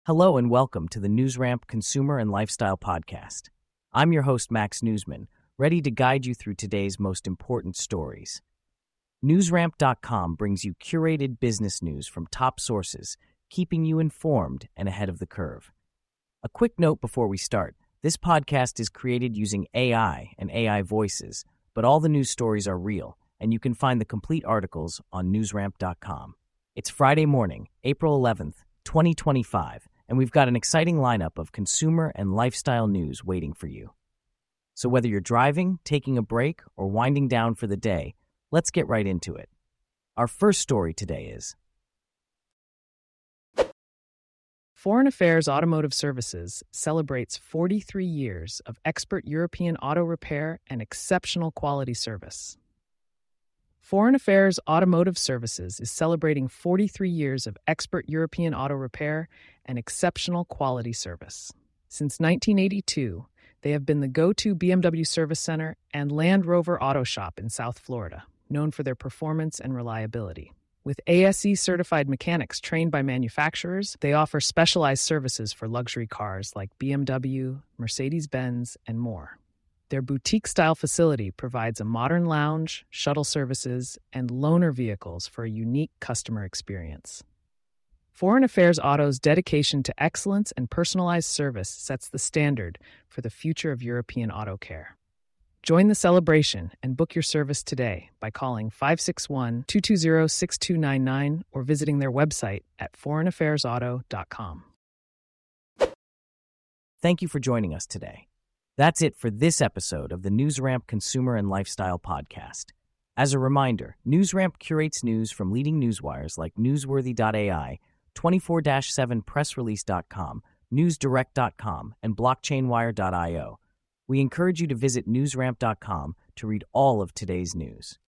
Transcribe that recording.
Hello and welcome to the NewsRamp Consumer and Lifestyle Podcast. I'm your host, Max Newsman, ready to guide you through today's most important stories. NewsRamp.com brings you curated business news from top sources, keeping you informed and ahead of the curve. A quick note before we start, this podcast is created using AI and AI voices, but all the news stories are real, and you can find the complete articles on NewsRamp.com. It's Friday morning, April 11th, 2025, and we've got an exciting lineup of consumer and lifestyle news waiting for you. So whether you're driving, taking a break, or winding down for the day, let's get right into it. Our first story today is Foreign Affairs Automotive Services celebrates 43 years of expert European auto repair and exceptional quality service. Foreign Affairs Automotive Services is celebrating 43 years of expert European auto repair and exceptional quality service. Since 1982, they have been the go-to BMW service center and Land Rover auto shop in South Florida, known for their performance and reliability. With ASE-certified mechanics trained by manufacturers, they offer specialized services for luxury cars like BMW, Mercedes-Benz, and more. Their boutique-style facility provides a modern lounge, shuttle services, and loaner vehicles for a unique customer experience. Foreign Affairs Auto's dedication to excellence and personalized service sets the standard for the future of European auto care. Join the celebration and book your service today by calling 561-220-6299 or visiting their website at foreignaffairsauto.com. Thank you for joining us today. That's it for this episode of the NewsRamp Consumer and Lifestyle Podcast. As a reminder, NewsRamp curates news from leading newswires like Newsworthy.ai, 24/7pressrelease.com, NewsDirect.com, and BlockchainWire.io. We encourage you to visit NewsRamp.com to read all of today's news.